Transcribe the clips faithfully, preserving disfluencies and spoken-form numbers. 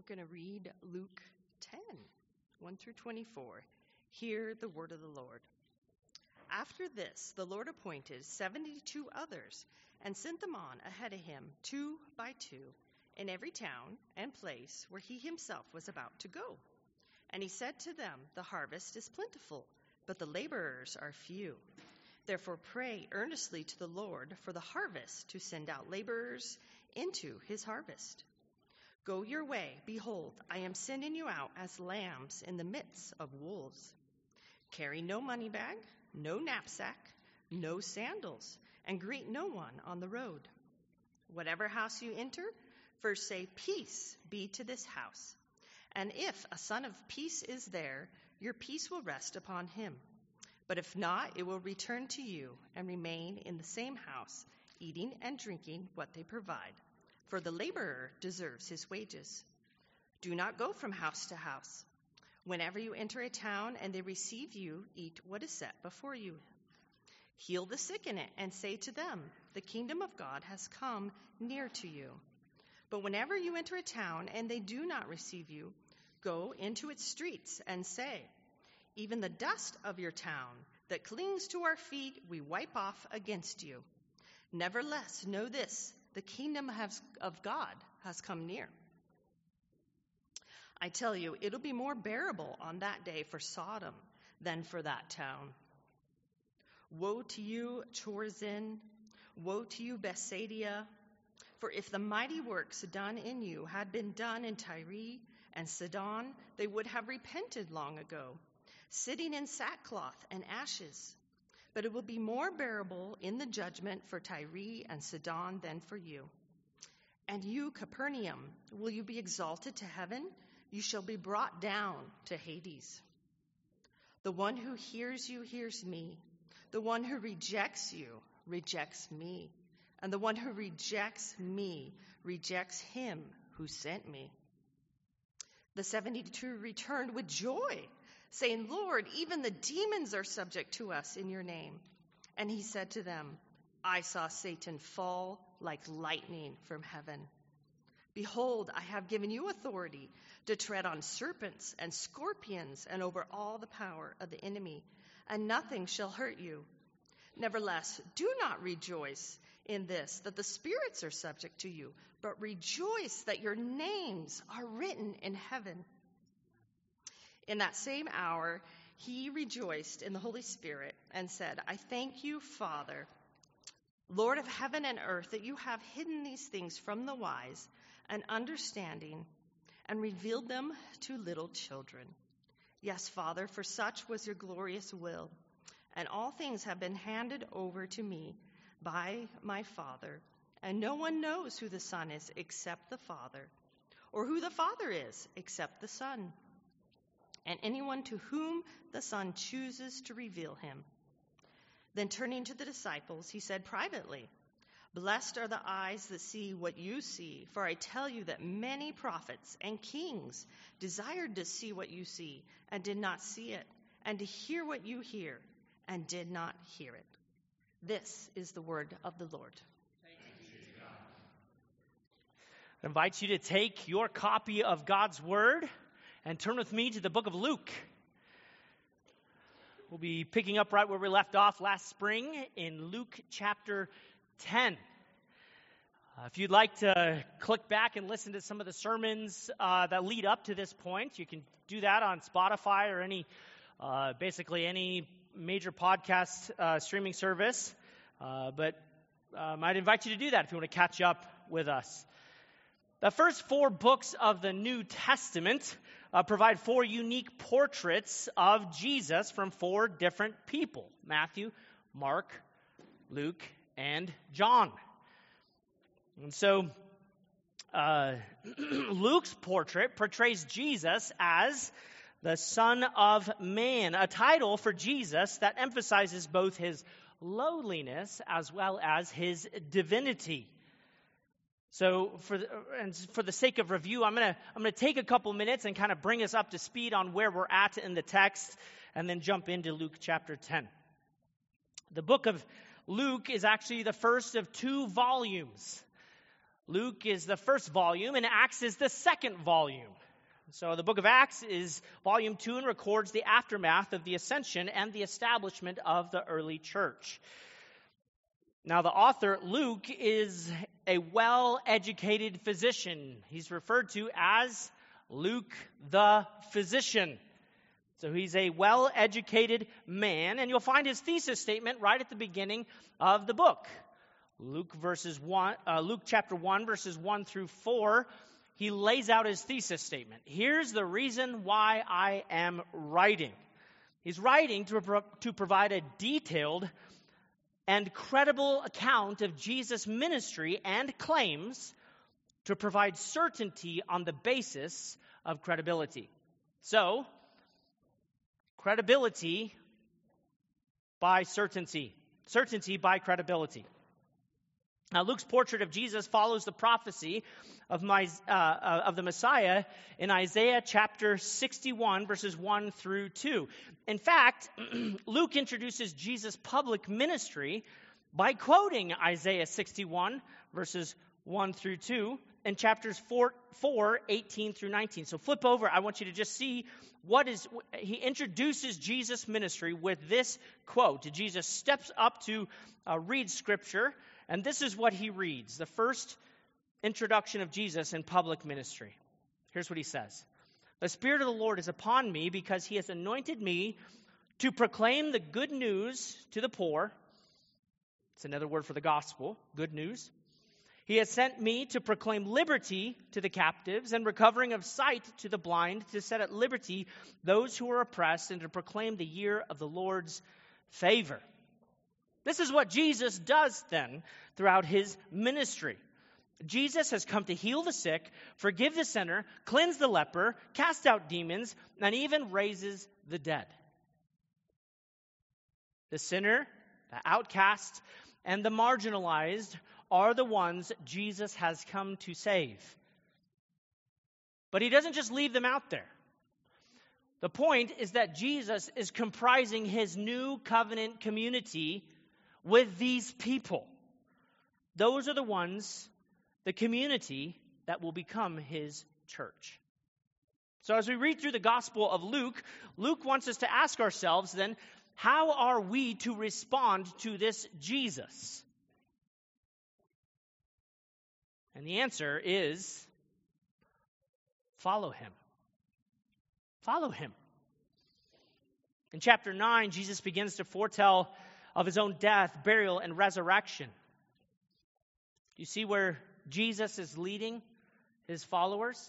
going to read Luke ten, one through twenty-four. Hear the word of the Lord. After this, the Lord appointed seventy-two others and sent them on ahead of him, two by two, in every town and place where he himself was about to go. And he said to them, the harvest is plentiful, but the laborers are few. Therefore pray earnestly to the Lord for the harvest to send out laborers into his harvest. Go your way, behold, I am sending you out as lambs in the midst of wolves. Carry no money bag, no knapsack, no sandals, and greet no one on the road. Whatever house you enter, first say, peace be to this house. And if a son of peace is there, your peace will rest upon him. But if not, it will return to you and remain in the same house, eating and drinking what they provide. For the laborer deserves his wages. Do not go from house to house. Whenever you enter a town and they receive you, eat what is set before you. Heal the sick in it and say to them, the kingdom of God has come near to you. But whenever you enter a town and they do not receive you, go into its streets and say, even the dust of your town that clings to our feet we wipe off against you. Nevertheless, know this, the kingdom has, of God has come near. I tell you, it'll be more bearable on that day for Sodom than for that town. Woe to you, Chorazin! Woe to you, Bethsaida! For if the mighty works done in you had been done in Tyre and Sidon, they would have repented long ago, sitting in sackcloth and ashes. But it will be more bearable in the judgment for Tyre and Sidon than for you. And you, Capernaum, will you be exalted to heaven? You shall be brought down to Hades. The one who hears you hears me. The one who rejects you rejects me. And the one who rejects me rejects him who sent me. The seventy-two returned with joy, saying, Lord, even the demons are subject to us in your name. And he said to them, I saw Satan fall like lightning from heaven. Behold, I have given you authority to tread on serpents and scorpions and over all the power of the enemy, and nothing shall hurt you. Nevertheless, do not rejoice in this, that the spirits are subject to you, but rejoice that your names are written in heaven. In that same hour, he rejoiced in the Holy Spirit and said, I thank you, Father, Lord of heaven and earth, that you have hidden these things from the wise and understanding and revealed them to little children. Yes, Father, for such was your glorious will, and all things have been handed over to me by my Father, and no one knows who the Son is except the Father, or who the Father is except the Son, and anyone to whom the Son chooses to reveal him. Then turning to the disciples, he said privately, Blessed are the eyes that see what you see, for I tell you that many prophets and kings desired to see what you see and did not see it, and to hear what you hear and did not hear it. This is the word of the Lord. I invite you to take your copy of God's Word and turn with me to the book of Luke. We'll be picking up right where we left off last spring in Luke chapter ten. Uh, if you'd like to click back and listen to some of the sermons uh, that lead up to this point, you can do that on Spotify or any, uh, basically any major podcast uh, streaming service. Uh, but um, I'd invite you to do that if you want to catch up with us. The first four books of the New Testament uh, provide four unique portraits of Jesus from four different people: Matthew, Mark, Luke, and John. And so uh, Luke's portrait portrays Jesus as the Son of Man, a title for Jesus that emphasizes both his lowliness as well as his divinity. So for the, and for the sake of review, I'm going to I'm going to take a couple minutes and kind of bring us up to speed on where we're at in the text and then jump into Luke chapter ten. The book of Luke is actually the first of two volumes. Luke is the first volume, and Acts is the second volume. So the book of Acts is volume two and records the aftermath of the ascension and the establishment of the early church. Now, the author, Luke, is a well-educated physician. He's referred to as Luke the physician. So he's a well-educated man, and you'll find his thesis statement right at the beginning of the book. Luke verses one, uh, Luke chapter one, verses one through four, he lays out his thesis statement. Here's the reason why I am writing. He's writing to, pro- to provide a detailed and credible account of Jesus' ministry and claims to provide certainty on the basis of credibility. So, credibility by certainty. Certainty by credibility. Now, Luke's portrait of Jesus follows the prophecy of, my, uh, of the Messiah in Isaiah chapter sixty-one, verses one through two. In fact, Luke introduces Jesus' public ministry by quoting Isaiah sixty-one, verses one through two, and chapters four, four, eighteen through nineteen. So flip over. I want you to just see what is, he introduces Jesus' ministry with this quote. Jesus steps up to uh, read Scripture, and this is what he reads, the first introduction of Jesus in public ministry. Here's what he says. The Spirit of the Lord is upon me because he has anointed me to proclaim the good news to the poor. It's another word for the gospel, good news. He has sent me to proclaim liberty to the captives and recovering of sight to the blind, to set at liberty those who are oppressed, and to proclaim the year of the Lord's favor. This is what Jesus does then throughout his ministry. Jesus has come to heal the sick, forgive the sinner, cleanse the leper, cast out demons, and even raises the dead. The sinner, the outcast, and the marginalized are the ones Jesus has come to save. But he doesn't just leave them out there. The point is that Jesus is comprising his new covenant community with these people. Those are the ones, the community that will become his church. So as we read through the Gospel of Luke, Luke wants us to ask ourselves then, how are we to respond to this Jesus? And the answer is, follow him. Follow him. In chapter nine, Jesus begins to foretell of his own death, burial, and resurrection. You see where Jesus is leading his followers?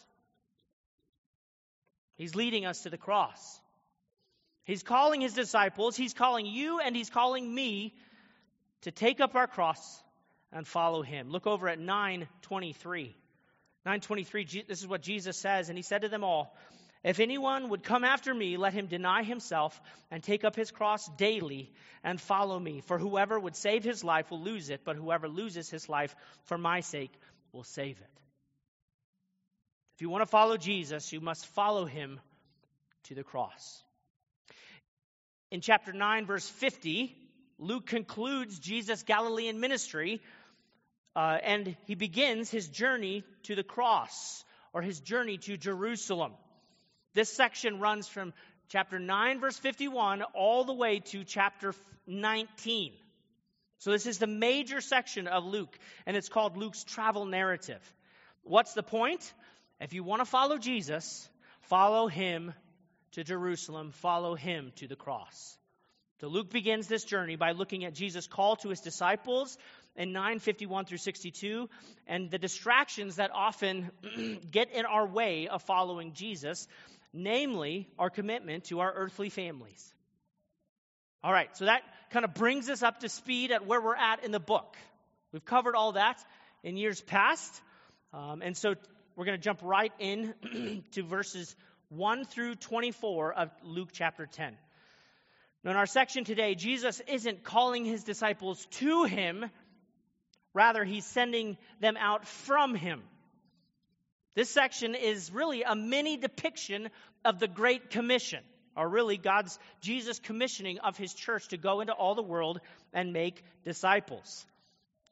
He's leading us to the cross. He's calling his disciples, he's calling you, and he's calling me to take up our cross and follow him. Look over at nine twenty-three. nine twenty-three, this is what Jesus says, and he said to them all, if anyone would come after me, let him deny himself and take up his cross daily and follow me. For whoever would save his life will lose it, but whoever loses his life for my sake will save it. If you want to follow Jesus, you must follow him to the cross. In chapter nine, verse fifty, Luke concludes Jesus' Galilean ministry, uh, and he begins his journey to the cross, or his journey to Jerusalem. This section runs from chapter nine, verse fifty-one, all the way to chapter nineteen. So this is the major section of Luke, and it's called Luke's travel narrative. What's the point? If you want to follow Jesus, follow him to Jerusalem, follow him to the cross. So Luke begins this journey by looking at Jesus' call to his disciples in nine fifty-one through sixty-two, and the distractions that often get in our way of following Jesus, namely our commitment to our earthly families. All right, so that kind of brings us up to speed at where we're at in the book. We've covered all that in years past, um, and so we're going to jump right in to verses one through twenty-four of Luke chapter ten. Now, in our section today, Jesus isn't calling his disciples to him. Rather, he's sending them out from him. This section is really a mini depiction of the Great Commission, or really God's, Jesus' commissioning of his church to go into all the world and make disciples.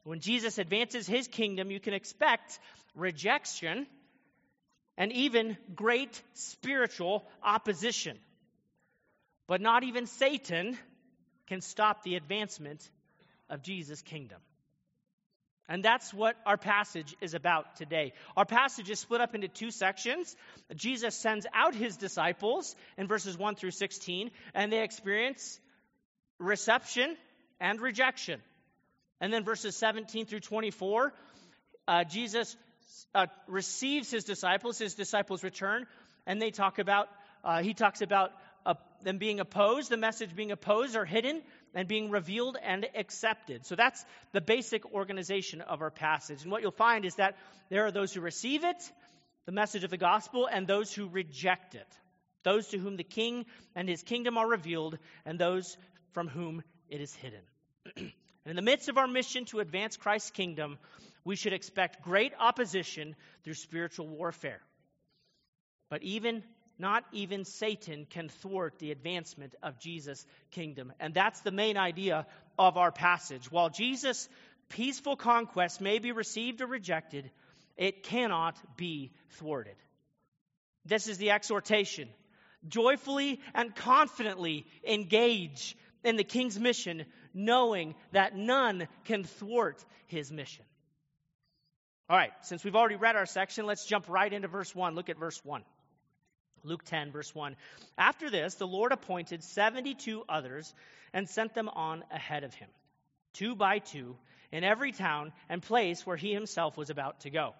When Jesus advances his kingdom, you can expect rejection and even great spiritual opposition. But not even Satan can stop the advancement of Jesus' kingdom. And that's what our passage is about today. Our passage is split up into two sections. Jesus sends out his disciples in verses one through sixteen, and they experience reception and rejection. And then verses seventeen through twenty-four, uh, Jesus uh, receives his disciples. His disciples return, and they talk about, uh, he talks about uh, them being opposed, the message being opposed or hidden, and being revealed and accepted. So that's the basic organization of our passage. And what you'll find is that there are those who receive it, the message of the gospel, and those who reject it. Those to whom the king and his kingdom are revealed, and those from whom it is hidden. And in the midst of our mission to advance Christ's kingdom, we should expect great opposition through spiritual warfare. But even Not even Satan can thwart the advancement of Jesus' kingdom. And that's the main idea of our passage. While Jesus' peaceful conquest may be received or rejected, it cannot be thwarted. This is the exhortation. Joyfully and confidently engage in the king's mission, knowing that none can thwart his mission. All right, since we've already read our section, let's jump right into verse one. Look at verse one. Luke ten, verse one. After this, the Lord appointed seventy-two others and sent them on ahead of him, two by two, in every town and place where he himself was about to go.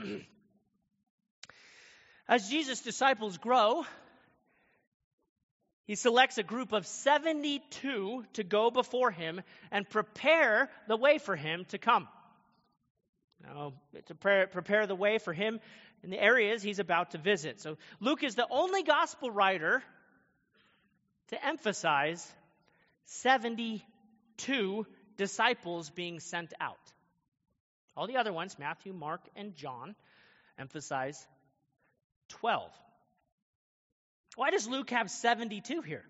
As Jesus' disciples grow, he selects a group of seventy-two to go before him and prepare the way for him to come. Now, to prepare, prepare the way for him in the areas he's about to visit. So Luke is the only gospel writer to emphasize seventy-two disciples being sent out. All the other ones, Matthew, Mark, and John, emphasize twelve. Why does Luke have seventy-two here?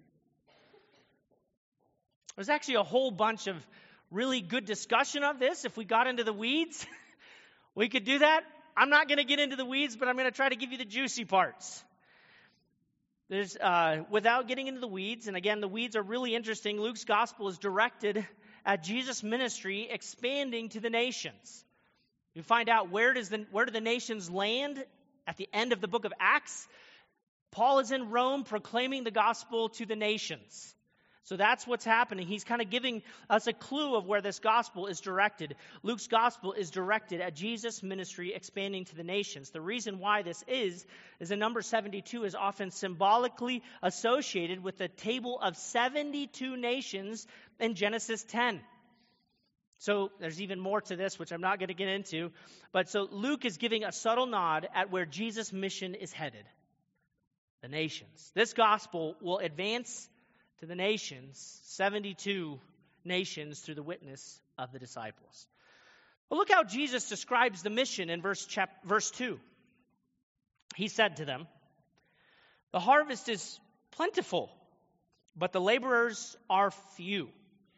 There's actually a whole bunch of really good discussion of this. If we got into the weeds, we could do that. I'm not going to get into the weeds, but I'm going to try to give you the juicy parts. There's, uh, without getting into the weeds, and again, the weeds are really interesting. Luke's gospel is directed at Jesus' ministry expanding to the nations. You find out where does the where do the nations land at the end of the book of Acts. Paul is in Rome proclaiming the gospel to the nations. So that's what's happening. He's kind of giving us a clue of where this gospel is directed. Luke's gospel is directed at Jesus' ministry expanding to the nations. The reason why this is, is the number seventy-two is often symbolically associated with the table of seventy-two nations in Genesis ten. So there's even more to this, which I'm not going to get into. But so Luke is giving a subtle nod at where Jesus' mission is headed. The nations. This gospel will advance to the nations, seventy-two nations, through the witness of the disciples. Well, look how Jesus describes the mission in verse, chap- verse two. He said to them, "The harvest is plentiful, but the laborers are few."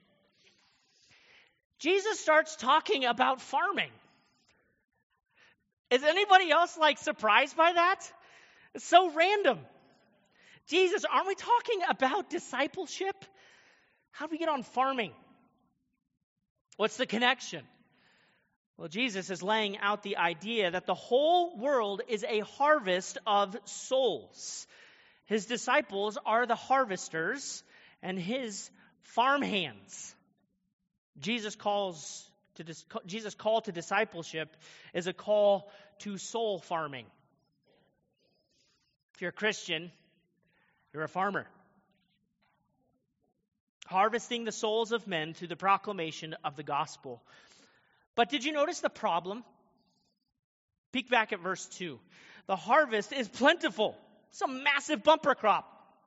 Jesus starts talking about farming. Is anybody else like surprised by that? It's so random. Jesus, aren't we talking about discipleship? How do we get on farming? What's the connection? Well, Jesus is laying out the idea that the whole world is a harvest of souls. His disciples are the harvesters and his farm hands. Jesus calls to Jesus' call to discipleship is a call to soul farming. If you're a Christian, you're a farmer, harvesting the souls of men through the proclamation of the gospel. But did you notice the problem? Peek back at verse two. The harvest is plentiful. It's a massive bumper crop.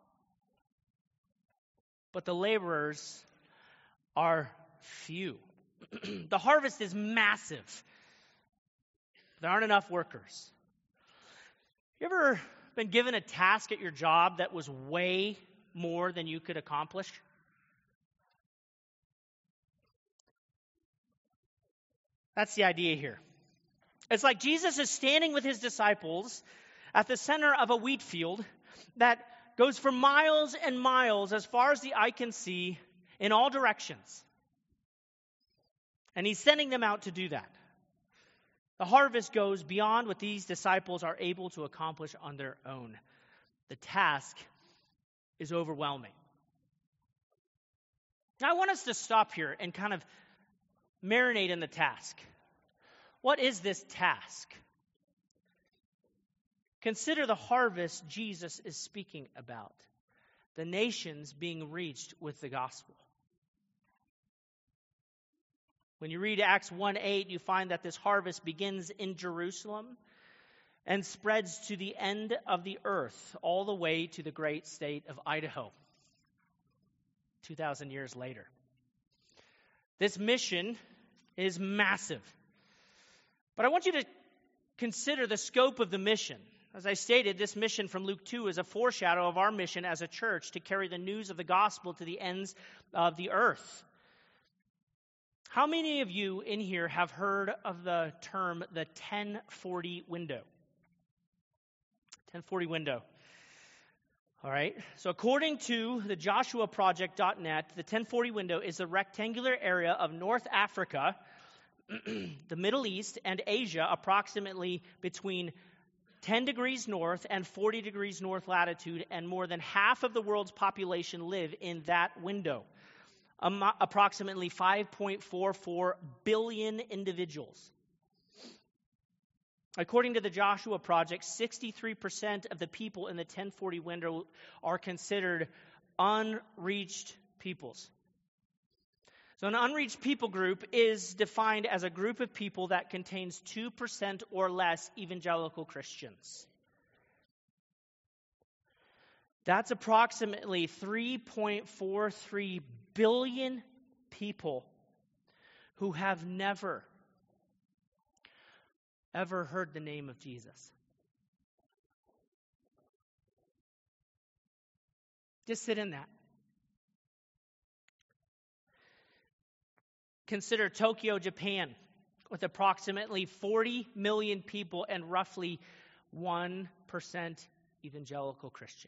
But the laborers are few. The harvest is massive. There aren't enough workers. You ever been given a task at your job that was way more than you could accomplish? That's the idea here. It's like Jesus is standing with his disciples at the center of a wheat field that goes for miles and miles as far as the eye can see in all directions. And he's sending them out to do that. The harvest goes beyond what these disciples are able to accomplish on their own. The task is overwhelming. Now, I want us to stop here and kind of marinate in the task. What is this task? Consider the harvest Jesus is speaking about. The nations being reached with the gospel. When you read Acts one eight, you find that this harvest begins in Jerusalem and spreads to the end of the earth, all the way to the great state of Idaho, two thousand years later. This mission is massive. But I want you to consider the scope of the mission. As I stated, this mission from Luke two is a foreshadow of our mission as a church to carry the news of the gospel to the ends of the earth. How many of you in here have heard of the term the ten forty window? ten forty window. All right. So according to the Joshua Project dot net, the ten forty window is a rectangular area of North Africa, the Middle East, and Asia, approximately between ten degrees north and forty degrees north latitude, and more than half of the world's population live in that window. Um, approximately five point four four billion individuals. According to the Joshua Project, sixty-three percent of the people in the ten forty window are considered unreached peoples. So an unreached people group is defined as a group of people that contains two percent or less evangelical Christians. That's approximately three point four three billion people who have never, ever heard the name of Jesus. Just sit in that. Consider Tokyo, Japan, with approximately forty million people and roughly one percent evangelical Christian.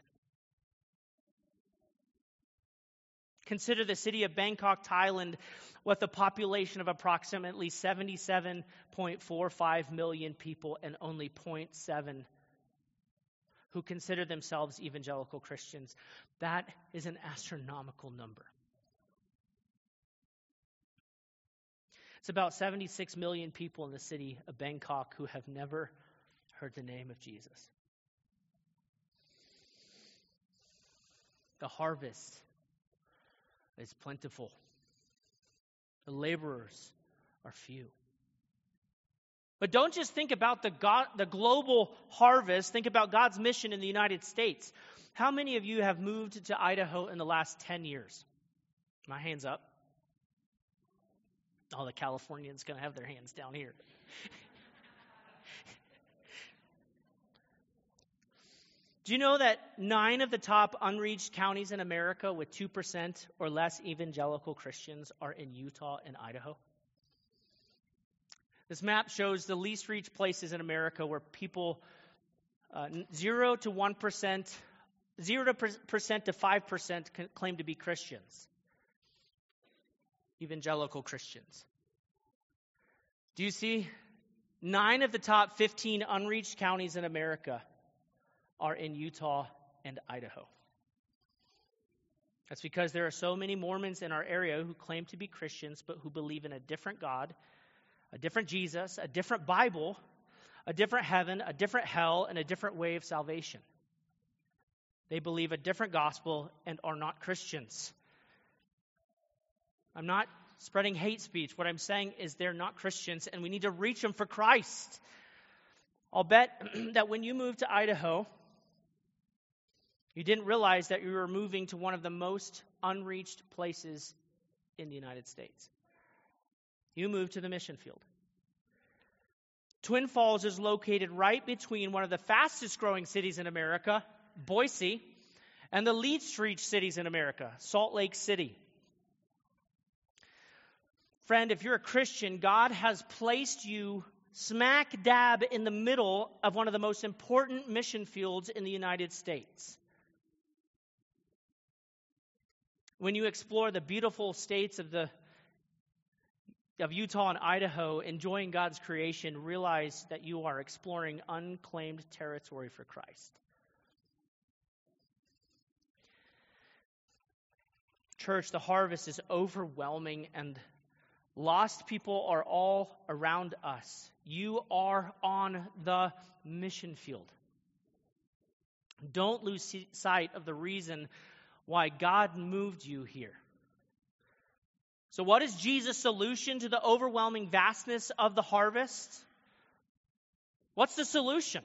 Consider the city of Bangkok, Thailand, with a population of approximately seventy-seven point four five million people and only zero point seven who consider themselves evangelical Christians. That is an astronomical number. It's about seventy-six million people in the city of Bangkok who have never heard the name of Jesus. The harvest is plentiful. The laborers are few. But don't just think about the God, the global harvest. Think about God's mission in the United States. How many of you have moved to Idaho in the last ten years? My hand's up. All the Californians going to have their hands down here. Do you know that nine of the top unreached counties in America with two percent or less evangelical Christians are in Utah and Idaho? This map shows the least reached places in America where people uh, zero to one percent, zero percent to five percent claim to be Christians. Evangelical Christians. Do you see? Nine of the top fifteen unreached counties in America are in Utah and Idaho. That's because there are so many Mormons in our area who claim to be Christians, but who believe in a different God, a different Jesus, a different Bible, a different heaven, a different hell, and a different way of salvation. They believe a different gospel and are not Christians. I'm not spreading hate speech. What I'm saying is they're not Christians, and we need to reach them for Christ. I'll bet that when you moved to Idaho, you didn't realize that you were moving to one of the most unreached places in the United States. You moved to the mission field. Twin Falls is located right between one of the fastest growing cities in America, Boise, and the least reached cities in America, Salt Lake City. Friend, if you're a Christian, God has placed you smack dab in the middle of one of the most important mission fields in the United States. When you explore the beautiful states of the of Utah and Idaho, enjoying God's creation, realize that you are exploring unclaimed territory for Christ. Church, the harvest is overwhelming and lost people are all around us. You are on the mission field. Don't lose sight of the reason why God moved you here. So what is Jesus' solution to the overwhelming vastness of the harvest? What's the solution?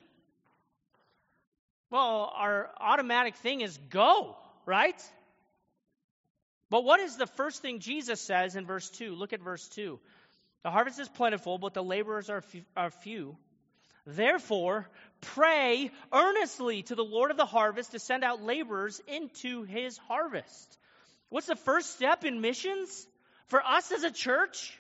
Well, our automatic thing is go, right? But what is the first thing Jesus says in verse two? Look at verse two. The harvest is plentiful, but the laborers are few. Therefore, pray earnestly to the Lord of the harvest to send out laborers into his harvest. What's the first step in missions for us as a church?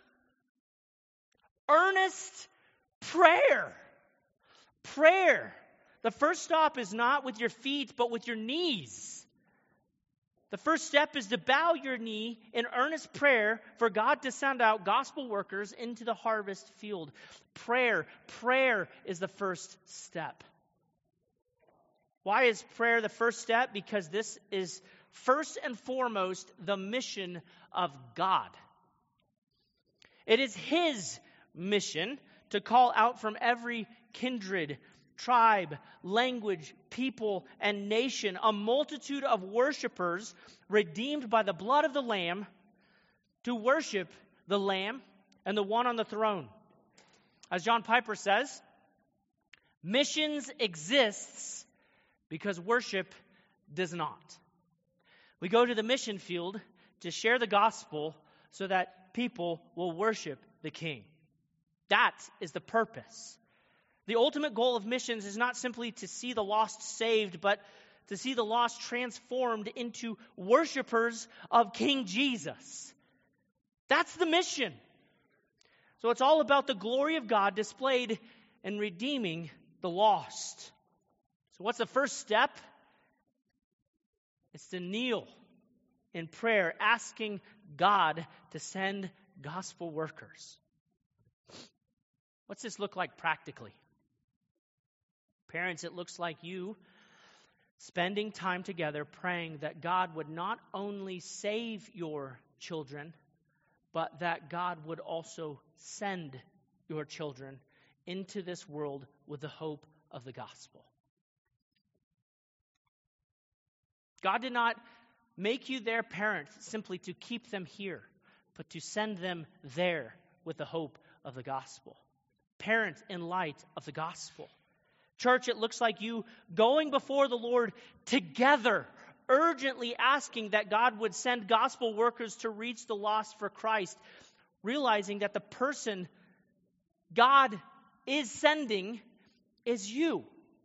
Earnest prayer. Prayer. The first stop is not with your feet, but with your knees. The first step is to bow your knee in earnest prayer for God to send out gospel workers into the harvest field. Prayer. Prayer is the first step. Why is prayer the first step? Because this is first and foremost the mission of God. It is his mission to call out from every kindred, tribe, language, people, and nation a multitude of worshipers redeemed by the blood of the Lamb to worship the Lamb and the one on the throne. As John Piper says, missions exists because worship does not. We go to the mission field to share the gospel so that people will worship the King. That is the purpose. The ultimate goal of missions is not simply to see the lost saved, but to see the lost transformed into worshipers of King Jesus. That's the mission. So it's all about the glory of God displayed in redeeming the lost. So what's the first step? It's to kneel in prayer, asking God to send gospel workers. What's this look like practically? Parents, it looks like you spending time together praying that God would not only save your children, but that God would also send your children into this world with the hope of the gospel. God did not make you their parents simply to keep them here, but to send them there with the hope of the gospel. Parent in light of the gospel. Church, it looks like you going before the Lord together, urgently asking that God would send gospel workers to reach the lost for Christ, realizing that the person God is sending is you.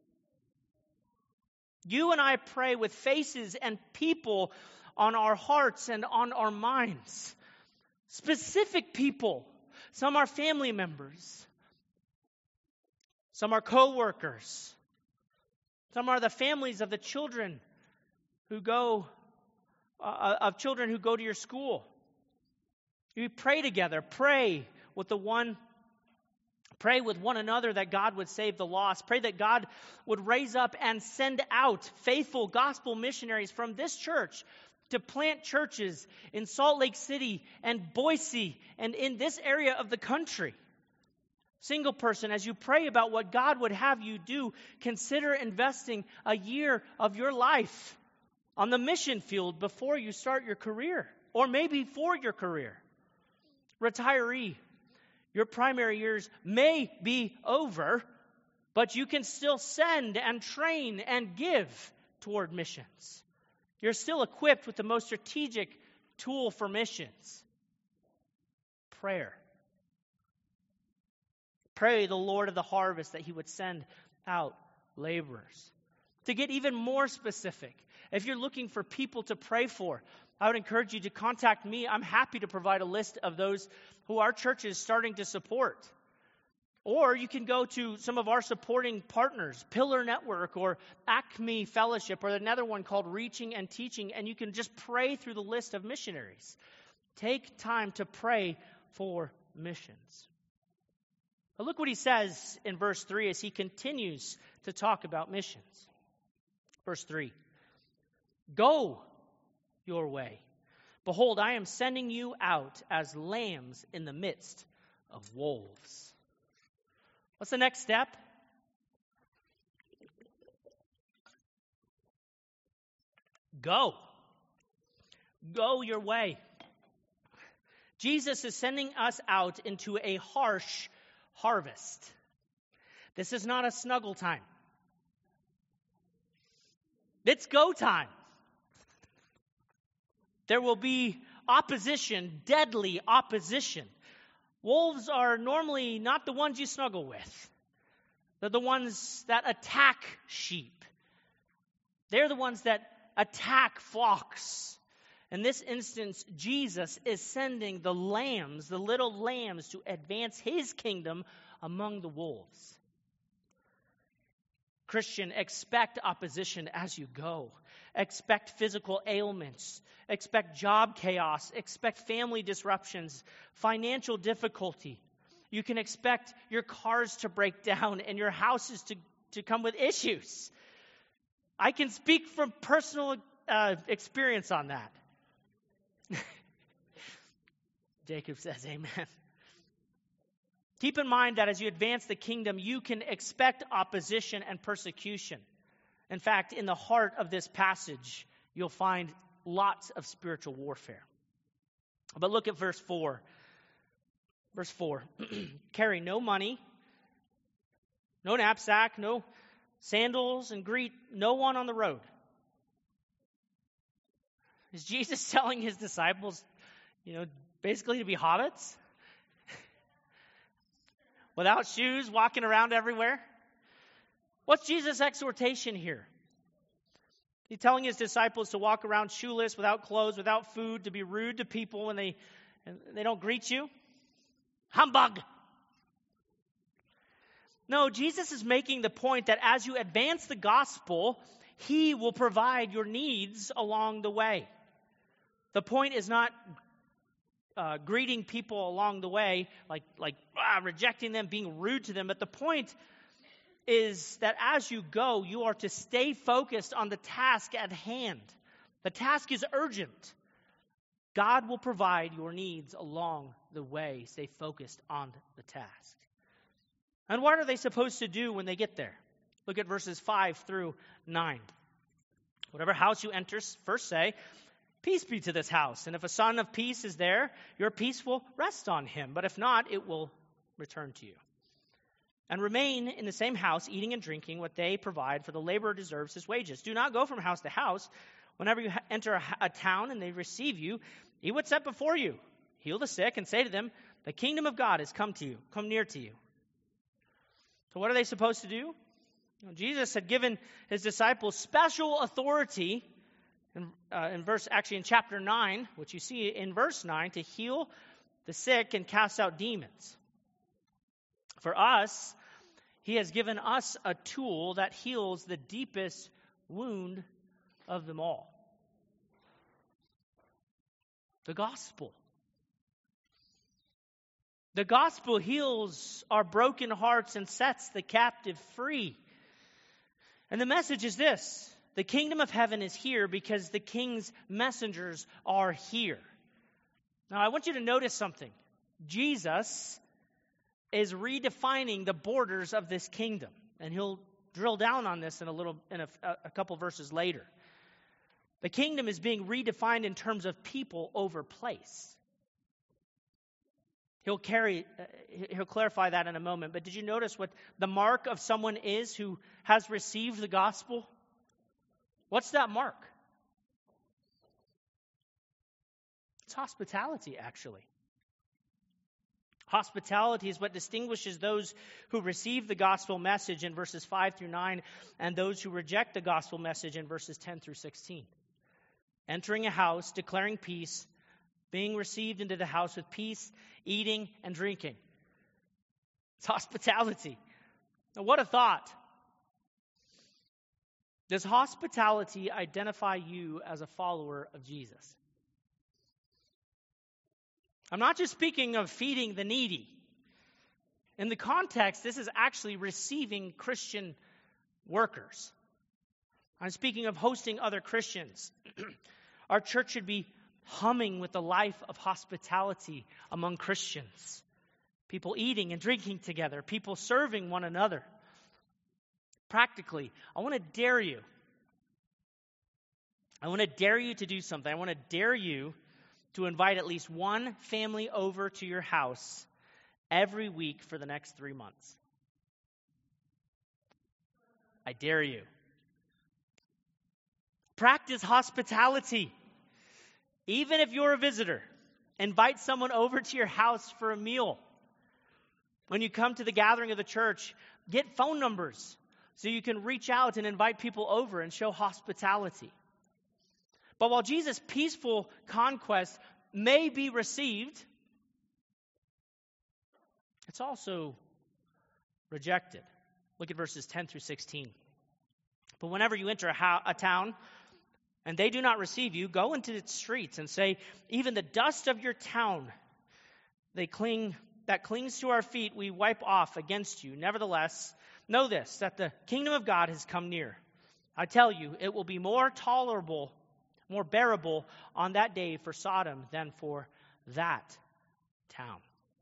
You and I pray with faces and people on our hearts and on our minds. Specific people. Some are family members. Some are co-workers. Some are the families of the children who go, uh, of children who go to your school. You pray together. Pray with the one, pray with one another that God would save the lost. Pray that God would raise up and send out faithful gospel missionaries from this church to plant churches in Salt Lake City and Boise and in this area of the country. Single person, as you pray about what God would have you do, consider investing a year of your life on the mission field before you start your career, or maybe for your career. Retiree, your primary years may be over, but you can still send and train and give toward missions. You're still equipped with the most strategic tool for missions: prayer. Pray the Lord of the harvest that he would send out laborers. To get even more specific, if you're looking for people to pray for, I would encourage you to contact me. I'm happy to provide a list of those who our church is starting to support. Or you can go to some of our supporting partners, Pillar Network or Acme Fellowship, or another one called Reaching and Teaching, and you can just pray through the list of missionaries. Take time to pray for missions. But look what he says in verse three as he continues to talk about missions. Verse three, go your way. Behold, I am sending you out as lambs in the midst of wolves. What's the next step? Go. Go your way. Jesus is sending us out into a harsh harvest. This is not a snuggle time. It's go time. There will be opposition, deadly opposition. Wolves are normally not the ones you snuggle with. They're the ones that attack sheep. They're the ones that attack flocks. In this instance, Jesus is sending the lambs, the little lambs, to advance his kingdom among the wolves. Christian, expect opposition as you go. Expect physical ailments. Expect job chaos. Expect family disruptions, financial difficulty. You can expect your cars to break down and your houses to, to come with issues. I can speak from personal uh, experience on that. Jacob says amen. Keep in mind that as you advance the kingdom, you can expect opposition and persecution. In fact, in the heart of this passage, you'll find lots of spiritual warfare. But look at verse four. Verse four. Carry no money, no knapsack, no sandals, and greet no one on the road. Is Jesus telling his disciples, you know, basically to be hobbits? Without shoes, walking around everywhere? What's Jesus' exhortation here? He's telling his disciples to walk around shoeless, without clothes, without food, to be rude to people when they, they don't greet you? Humbug! No, Jesus is making the point that as you advance the gospel, he will provide your needs along the way. The point is not uh, greeting people along the way, like, like ah, rejecting them, being rude to them, but the point is that as you go, you are to stay focused on the task at hand. The task is urgent. God will provide your needs along the way. Stay focused on the task. And what are they supposed to do when they get there? Look at verses five through nine. Whatever house you enter, first say, peace be to this house. And if a son of peace is there, your peace will rest on him. But if not, it will return to you. And remain in the same house, eating and drinking what they provide, for the laborer deserves his wages. Do not go from house to house. Whenever you enter a, a town and they receive you, eat what's set before you. Heal the sick and say to them, the kingdom of God has come to you, come near to you. So what are they supposed to do? Well, Jesus had given his disciples special authority in, uh, in verse, actually in chapter nine, which you see in verse nine, to heal the sick and cast out demons. For us, he has given us a tool that heals the deepest wound of them all. The gospel. The gospel heals our broken hearts and sets the captive free. And the message is this: the kingdom of heaven is here because the king's messengers are here. Now, I want you to notice something. Jesus is redefining the borders of this kingdom, and he'll drill down on this in a little, in a, a couple verses later. The kingdom is being redefined in terms of people over place. He'll carry, uh, he'll clarify that in a moment. But did you notice what the mark of someone is who has received the gospel? What's that mark? It's hospitality, actually. Hospitality is what distinguishes those who receive the gospel message in verses five through nine and those who reject the gospel message in verses ten through sixteen. Entering a house, declaring peace, being received into the house with peace, eating and drinking. It's hospitality. Now, what a thought. Does hospitality identify you as a follower of Jesus? I'm not just speaking of feeding the needy. In the context, this is actually receiving Christian workers. I'm speaking of hosting other Christians. Our church should be humming with the life of hospitality among Christians. People eating and drinking together. People serving one another. Practically, I want to dare you. I want to dare you to do something. I want to dare you to invite at least one family over to your house every week for the next three months. I dare you. Practice hospitality. Even if you're a visitor, invite someone over to your house for a meal. When you come to the gathering of the church, get phone numbers so you can reach out and invite people over and show hospitality. But while Jesus' peaceful conquest may be received, it's also rejected. Look at verses ten through sixteen. But whenever you enter a, ho- a town and they do not receive you, go into its streets and say, even the dust of your town they cling that clings to our feet we wipe off against you. Nevertheless, know this, that the kingdom of God has come near. I tell you, it will be more tolerable more bearable on that day for Sodom than for that town.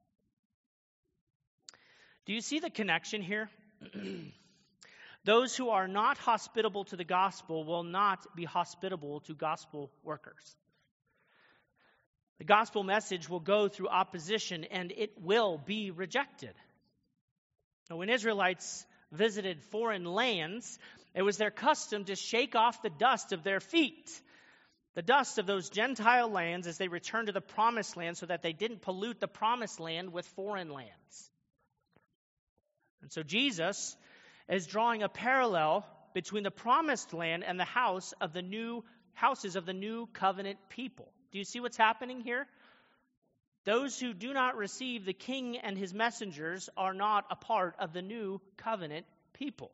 Do you see the connection here? Those who are not hospitable to the gospel will not be hospitable to gospel workers. The gospel message will go through opposition and it will be rejected. Now, when Israelites visited foreign lands, it was their custom to shake off the dust of their feet. The dust of those Gentile lands as they returned to the promised land so that they didn't pollute the promised land with foreign lands. And so Jesus is drawing a parallel between the promised land and the house of the new houses of the new covenant people. Do you see what's happening here? Those who do not receive the king and his messengers are not a part of the new covenant people.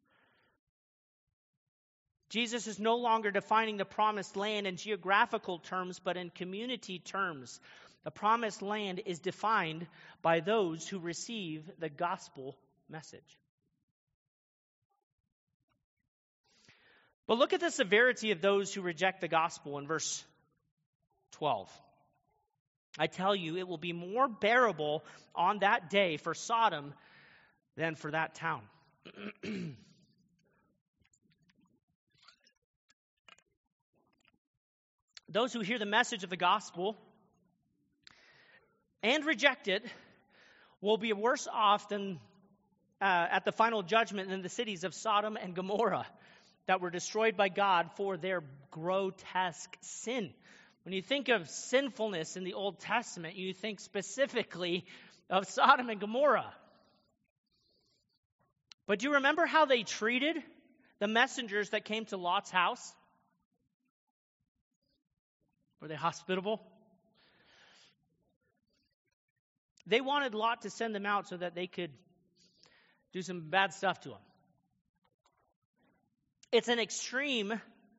Jesus is no longer defining the promised land in geographical terms, but in community terms. The promised land is defined by those who receive the gospel message. But look at the severity of those who reject the gospel in verse twelve. I tell you, it will be more bearable on that day for Sodom than for that town. Those who hear the message of the gospel and reject it will be worse off than uh, at the final judgment than the cities of Sodom and Gomorrah that were destroyed by God for their grotesque sin. When you think of sinfulness in the Old Testament, you think specifically of Sodom and Gomorrah. But do you remember how they treated the messengers that came to Lot's house? Were they hospitable? They wanted Lot to send them out so that they could do some bad stuff to him. It's an extreme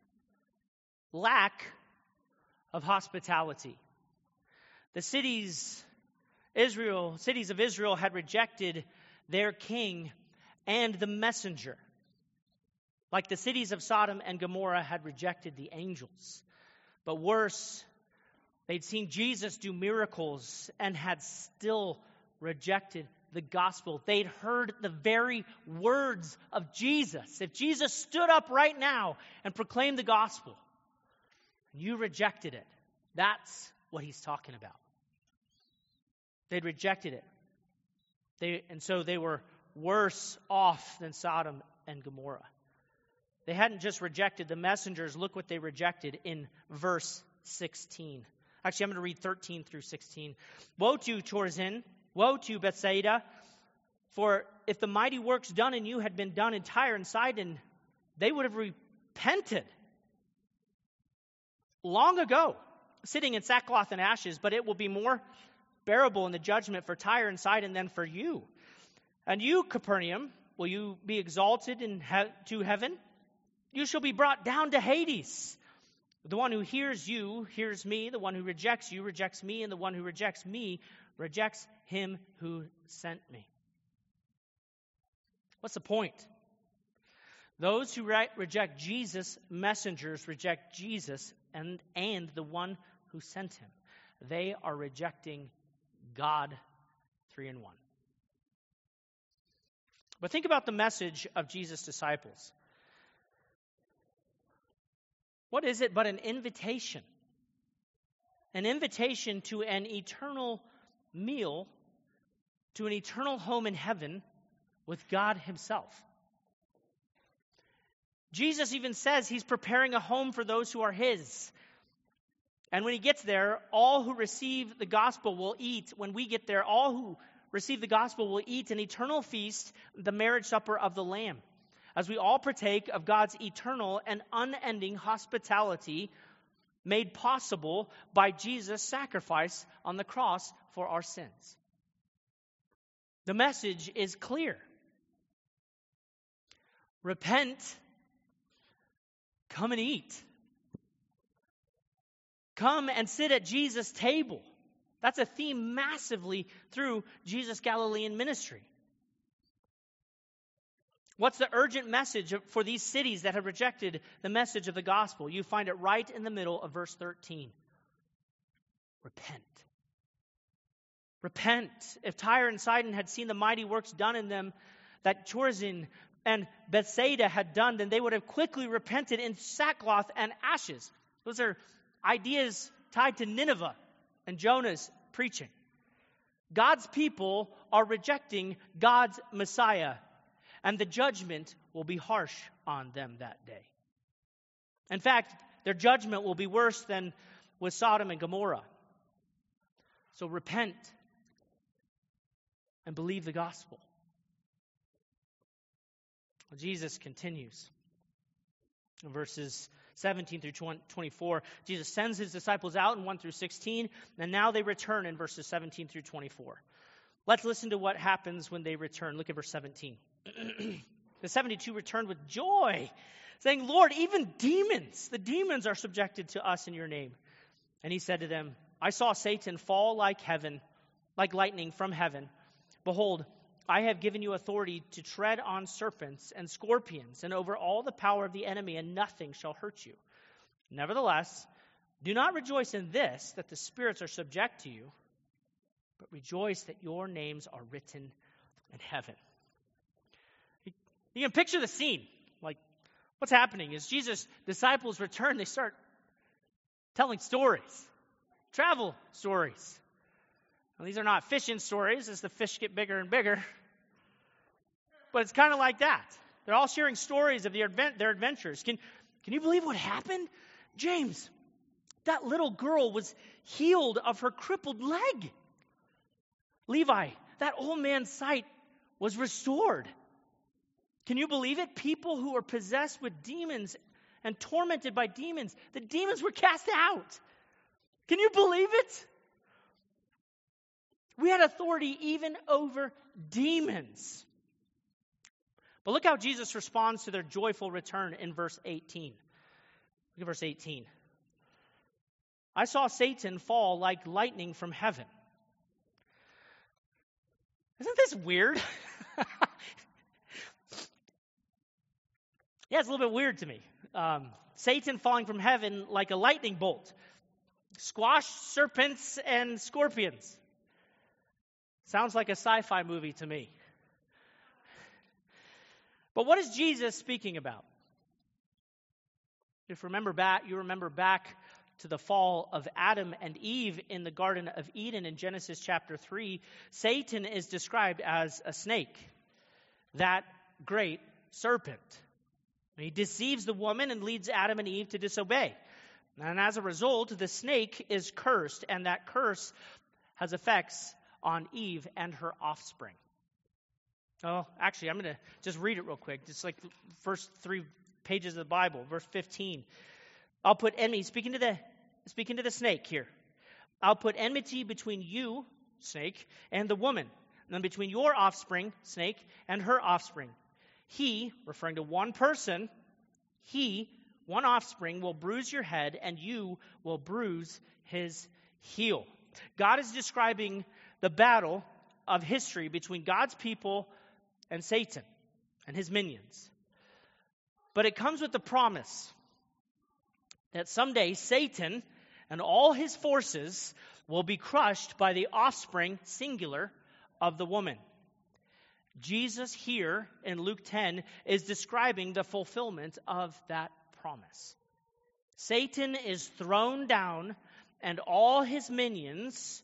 lack of hospitality. The cities Israel, cities of Israel had rejected their king and the messenger. Like the cities of Sodom and Gomorrah had rejected the angels. But worse, they'd seen Jesus do miracles and had still rejected the gospel. They'd heard the very words of Jesus. If Jesus stood up right now and proclaimed the gospel, you rejected it. That's what he's talking about. They'd rejected it. They, and so they were worse off than Sodom and Gomorrah. They hadn't just rejected the messengers. Look what they rejected in verse sixteen. Actually, I'm going to read thirteen through sixteen. Woe to you, Chorazin! Woe to you, Bethsaida! For if the mighty works done in you had been done in Tyre and Sidon, they would have repented long ago, sitting in sackcloth and ashes. But it will be more bearable in the judgment for Tyre and Sidon than for you. And you, Capernaum, will you be exalted in he- to heaven? You shall be brought down to Hades. The one who hears you hears me. The one who rejects you rejects me. And the one who rejects me rejects him who sent me. What's the point? Those who re- reject Jesus' messengers reject Jesus and, and the one who sent him. They are rejecting God, three in one. But think about the message of Jesus' disciples. What is it but an invitation? An invitation to an eternal meal, to an eternal home in heaven with God himself. Jesus even says he's preparing a home for those who are his. And when he gets there, all who receive the gospel will eat. When we get there, all who receive the gospel will eat an eternal feast, the marriage supper of the Lamb, as we all partake of God's eternal and unending hospitality made possible by Jesus' sacrifice on the cross for our sins. The message is clear. Repent, come and eat. Come and sit at Jesus' table. That's a theme massively through Jesus' Galilean ministry. What's the urgent message for these cities that have rejected the message of the gospel? You find it right in the middle of verse thirteen. Repent. Repent. If Tyre and Sidon had seen the mighty works done in them that Chorazin and Bethsaida had done, then they would have quickly repented in sackcloth and ashes. Those are ideas tied to Nineveh and Jonah's preaching. God's people are rejecting God's Messiah, and the judgment will be harsh on them that day. In fact, their judgment will be worse than with Sodom and Gomorrah. So repent and believe the gospel. Jesus continues in verses seventeen through twenty-four. Jesus sends his disciples out in one through sixteen, and now they return in verses seventeen through twenty-four. Let's listen to what happens when they return. Look at verse seventeen. The seventy-two returned with joy, saying, Lord, even demons, the demons are subjected to us in your name. And he said to them, I saw Satan fall like heaven, like lightning from heaven. Behold, I have given you authority to tread on serpents and scorpions and over all the power of the enemy, and nothing shall hurt you. Nevertheless, do not rejoice in this, that the spirits are subject to you, but rejoice that your names are written in heaven. You can picture the scene. Like, what's happening is Jesus' disciples return. They start telling stories, travel stories. Now, these are not fishing stories as the fish get bigger and bigger. But it's kind of like that. They're all sharing stories of their, advent, their adventures. Can, can you believe what happened? James, that little girl was healed of her crippled leg. Levi, that old man's sight was restored. Can you believe it? People who are possessed with demons and tormented by demons, the demons were cast out. Can you believe it? We had authority even over demons. But look how Jesus responds to their joyful return in verse eighteen. Look at verse eighteen. I saw Satan fall like lightning from heaven. Isn't this weird? Yeah, it's a little bit weird to me. Um, Satan falling from heaven like a lightning bolt. Squash serpents and scorpions. Sounds like a sci-fi movie to me. But what is Jesus speaking about? If remember back, you remember back to the fall of Adam and Eve in the Garden of Eden in Genesis chapter three, Satan is described as a snake, that great serpent. He deceives the woman and leads Adam and Eve to disobey. And as a result, the snake is cursed, and that curse has effects on Eve and her offspring. Oh, actually, I'm going to just read it real quick. Just like the first three pages of the Bible, verse fifteen. I'll put enmity, speaking to the, speaking to the snake here. I'll put enmity between you, snake, and the woman, and then between your offspring, snake, and her offspring. He, referring to one person, he, one offspring, will bruise your head, and you will bruise his heel. God is describing the battle of history between God's people and Satan and his minions. But it comes with the promise that someday Satan and all his forces will be crushed by the offspring, singular, of the woman. Jesus here in Luke ten is describing the fulfillment of that promise. Satan is thrown down and all his minions,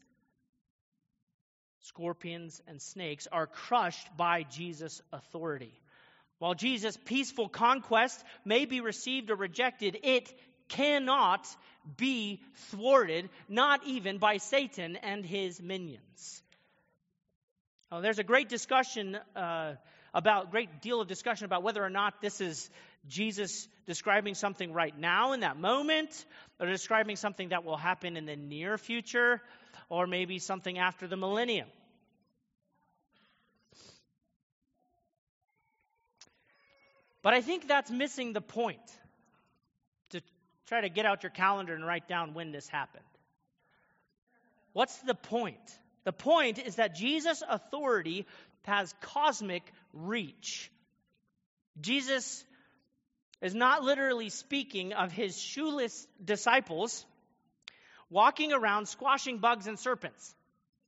scorpions and snakes, are crushed by Jesus' authority. While Jesus' peaceful conquest may be received or rejected, it cannot be thwarted, not even by Satan and his minions. Oh, there's a great discussion uh, about, great deal of discussion about whether or not this is Jesus describing something right now in that moment, or describing something that will happen in the near future, or maybe something after the millennium. But I think that's missing the point. To try to get out your calendar and write down when this happened. What's the point? The point is that Jesus' authority has cosmic reach. Jesus is not literally speaking of his shoeless disciples walking around squashing bugs and serpents.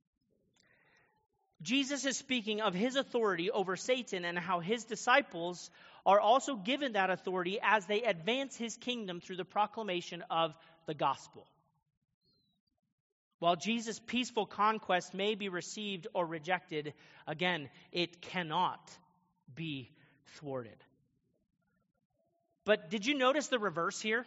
Jesus is speaking of his authority over Satan and how his disciples are also given that authority as they advance his kingdom through the proclamation of the gospel. While Jesus' peaceful conquest may be received or rejected, again, it cannot be thwarted. But did you notice the reverse here?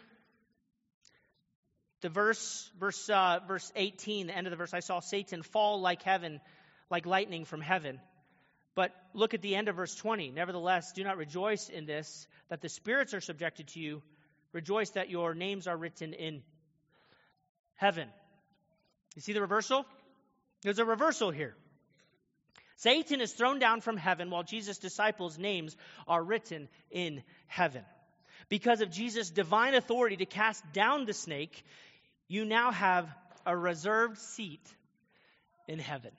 The verse, verse, uh, verse eighteen, the end of the verse, I saw Satan fall like heaven, like lightning from heaven. But look at the end of verse twenty. Nevertheless, do not rejoice in this, that the spirits are subjected to you. Rejoice that your names are written in heaven. You see the reversal? There's a reversal here. Satan is thrown down from heaven while Jesus' disciples' names are written in heaven. Because of Jesus' divine authority to cast down the snake, you now have a reserved seat in heaven.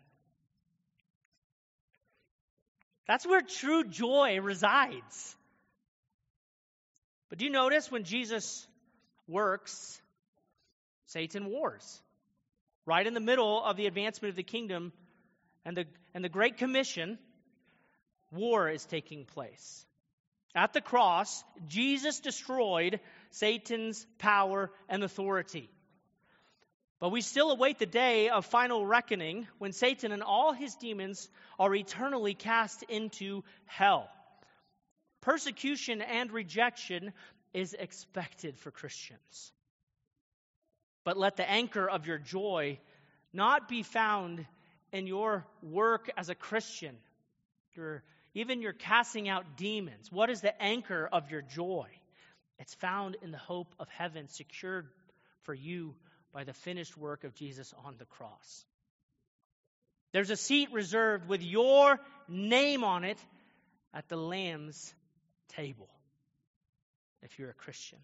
That's where true joy resides. But do you notice when Jesus works, Satan wars? Right in the middle of the advancement of the kingdom and the, and the Great Commission, war is taking place. At the cross, Jesus destroyed Satan's power and authority. But we still await the day of final reckoning when Satan and all his demons are eternally cast into hell. Persecution and rejection is expected for Christians. But let the anchor of your joy not be found in your work as a Christian, your, even your casting out demons. What is the anchor of your joy? It's found in the hope of heaven secured for you by the finished work of Jesus on the cross. There's a seat reserved with your name on it at the Lamb's table, if you're a Christian.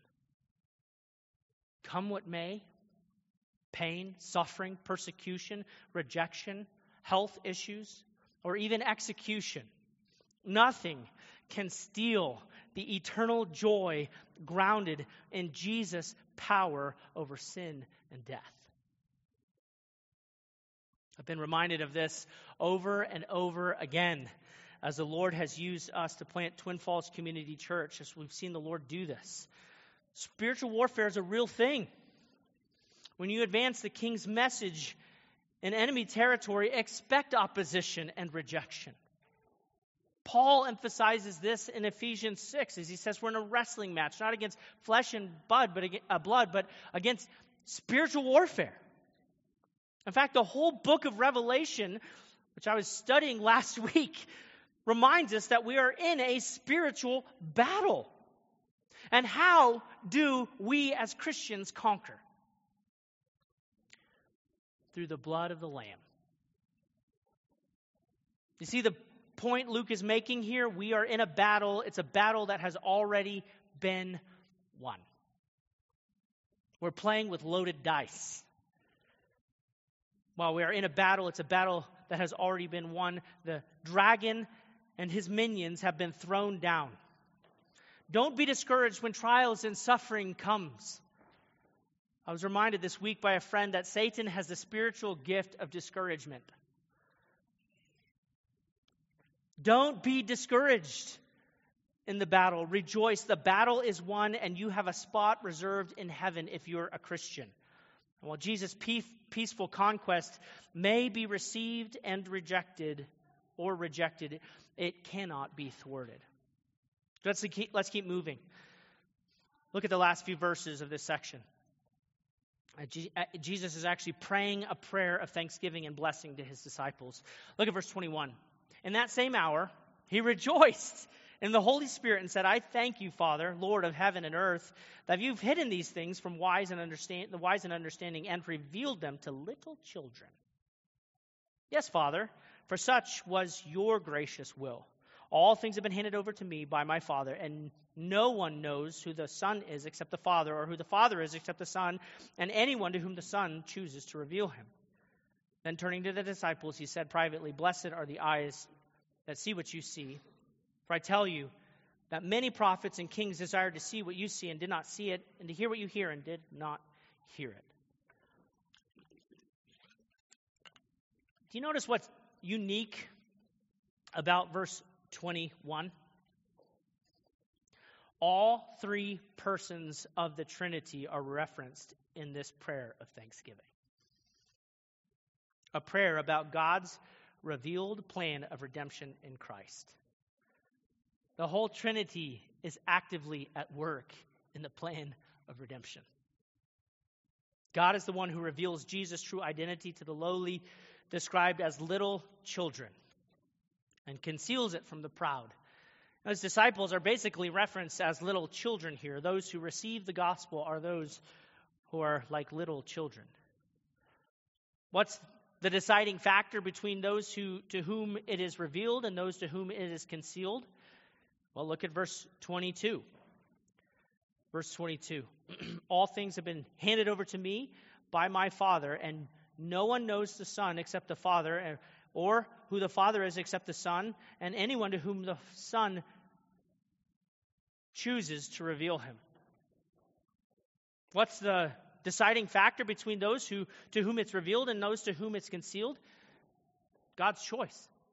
Come what may, pain, suffering, persecution, rejection, health issues, or even execution, nothing can steal the eternal joy grounded in Jesus' power over sin and death. I've been reminded of this over and over again as the Lord has used us to plant Twin Falls Community Church, as we've seen the Lord do this. Spiritual warfare is a real thing. When you advance the King's message in enemy territory, expect opposition and rejection. Paul emphasizes this in Ephesians six as he says we're in a wrestling match, not against flesh and blood, but against, uh, blood, but against spiritual warfare. In fact, the whole book of Revelation, which I was studying last week, reminds us that we are in a spiritual battle. And how do we as Christians conquer? Through the blood of the Lamb. You see the point Luke is making here? We are in a battle. It's a battle that has already been won. We're playing with loaded dice. While we are in a battle, it's a battle that has already been won. The dragon and his minions have been thrown down. Don't be discouraged when trials and suffering comes. I was reminded this week by a friend that Satan has the spiritual gift of discouragement. Don't be discouraged in the battle. Rejoice. The battle is won, and you have a spot reserved in heaven if you're a Christian. While Jesus' peaceful conquest may be received and rejected or rejected, it cannot be thwarted. Let's keep, let's keep moving. Look at the last few verses of this section. Jesus is actually praying a prayer of thanksgiving and blessing to his disciples. Look at verse twenty-one. In that same hour, he rejoiced in the Holy Spirit and said, I thank you, Father, Lord of heaven and earth, that you've hidden these things from wise and understand, the wise and understanding and revealed them to little children. Yes, Father, for such was your gracious will. All things have been handed over to me by my Father, and no one knows who the Son is except the Father, or who the Father is except the Son, and anyone to whom the Son chooses to reveal him. Then turning to the disciples, he said privately, Blessed are the eyes that see what you see. For I tell you that many prophets and kings desired to see what you see and did not see it, and to hear what you hear and did not hear it. Do you notice what's unique about verse twenty-one? All three persons of the Trinity are referenced in this prayer of thanksgiving. A prayer about God's revealed plan of redemption in Christ. The whole Trinity is actively at work in the plan of redemption. God is the one who reveals Jesus' true identity to the lowly, described as little children, and conceals it from the proud. His disciples are basically referenced as little children here. Those who receive the gospel are those who are like little children. What's the deciding factor between those who to whom it is revealed and those to whom it is concealed? Well, look at verse twenty-two. Verse twenty-two. All things have been handed over to me by my Father, and no one knows the Son except the Father, or who the Father is except the Son, and anyone to whom the Son chooses to reveal him. What's the deciding factor between those who to whom it's revealed and those to whom it's concealed? God's choice.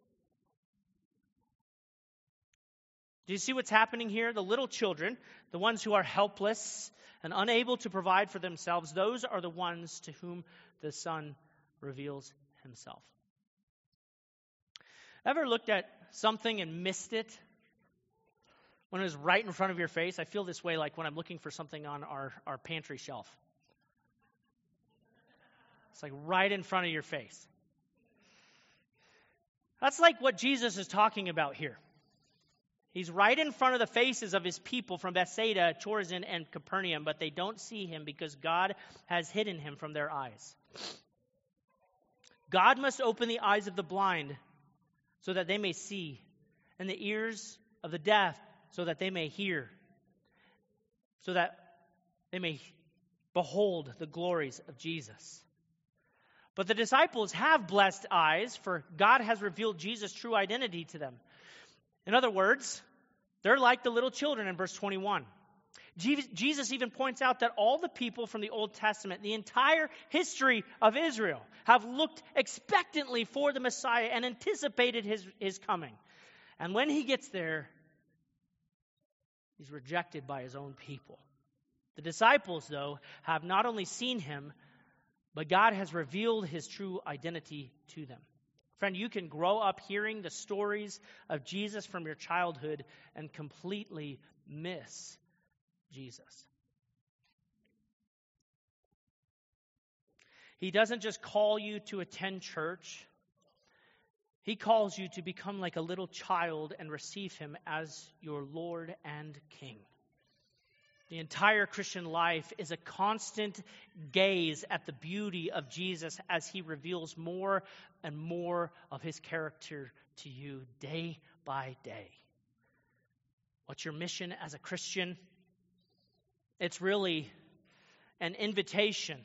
Do you see what's happening here? The little children, the ones who are helpless and unable to provide for themselves, those are the ones to whom the Son reveals himself. Ever looked at something and missed it when it was right in front of your face? I feel this way like when I'm looking for something on our, our pantry shelf. It's like right in front of your face. That's like what Jesus is talking about here. He's right in front of the faces of his people from Bethsaida, Chorazin, and Capernaum, but they don't see him because God has hidden him from their eyes. God must open the eyes of the blind so that they may see, and the ears of the deaf so that they may hear, so that they may behold the glories of Jesus. But the disciples have blessed eyes, for God has revealed Jesus' true identity to them. In other words, they're like the little children in verse twenty-one. Jesus even points out that all the people from the Old Testament, the entire history of Israel, have looked expectantly for the Messiah and anticipated his, his coming. And when he gets there, he's rejected by his own people. The disciples, though, have not only seen him, but God has revealed his true identity to them. Friend, you can grow up hearing the stories of Jesus from your childhood and completely miss Jesus. He doesn't just call you to attend church. He calls you to become like a little child and receive him as your Lord and King. The entire Christian life is a constant gaze at the beauty of Jesus as he reveals more and more of his character to you day by day. What's your mission as a Christian? It's really an invitation.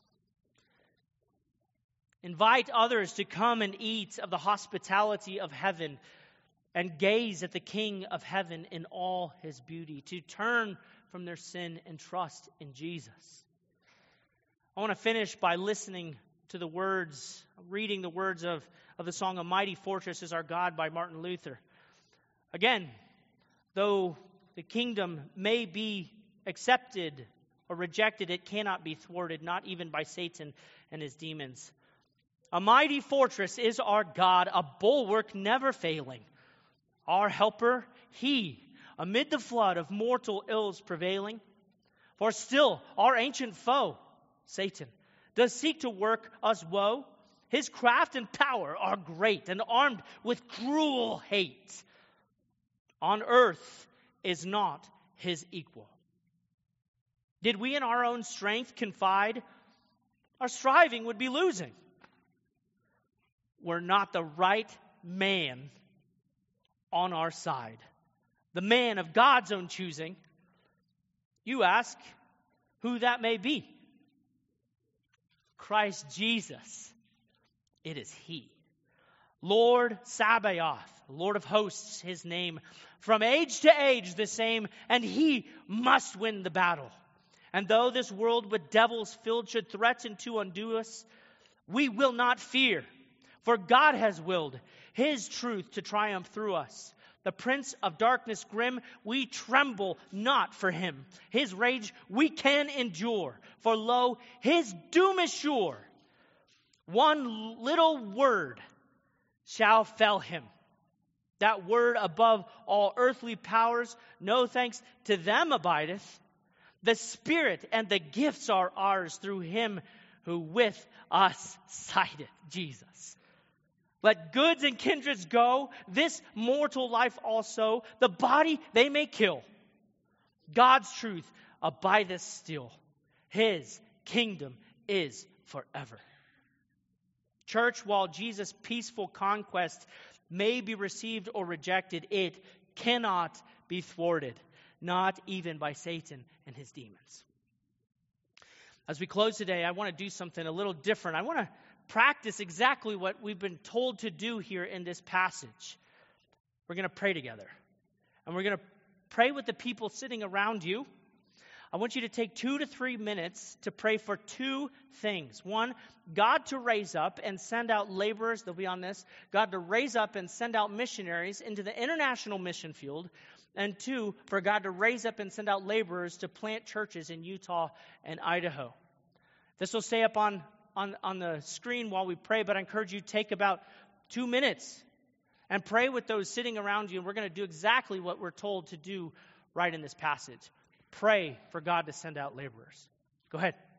Invite others to come and eat of the hospitality of heaven and gaze at the King of heaven in all his beauty, to turn from their sin and trust in Jesus. I want to finish by listening to the words, reading the words of, of the song, "A Mighty Fortress is Our God" by Martin Luther. Again, though the kingdom may be accepted or rejected, it cannot be thwarted, not even by Satan and his demons. A mighty fortress is our God, a bulwark never failing. Our helper, he, amid the flood of mortal ills prevailing. For still our ancient foe, Satan, does seek to work us woe. His craft and power are great and armed with cruel hate. On earth is not his equal. Did we in our own strength confide, our striving would be losing. We're not the right man on our side, the man of God's own choosing. You ask who that may be. Christ Jesus. It is he. Lord Sabaoth, Lord of hosts, his name. From age to age the same, and he must win the battle. And though this world with devils filled should threaten to undo us, we will not fear. For God has willed his truth to triumph through us. The prince of darkness grim, we tremble not for him. His rage we can endure. For lo, his doom is sure. One little word shall fell him. That word above all earthly powers, no thanks to them abideth. The Spirit and the gifts are ours through him who with us sideth, Jesus. Let goods and kindreds go, this mortal life also. The body they may kill. God's truth abideth still. His kingdom is forever. Church, while Jesus' peaceful conquest may be received or rejected, it cannot be thwarted, not even by Satan and his demons. As we close today, I want to do something a little different. I want to practice exactly what we've been told to do here in this passage. We're going to pray together. And we're going to pray with the people sitting around you. I want you to take two to three minutes to pray for two things. One, God to raise up and send out laborers. They'll be on this. God to raise up and send out missionaries into the international mission field. And two, for God to raise up and send out laborers to plant churches in Utah and Idaho. This will stay up on On, on the screen while we pray, but I encourage you to take about two minutes and pray with those sitting around you. And we're going to do exactly what we're told to do right in this passage. Pray for God to send out laborers. Go ahead.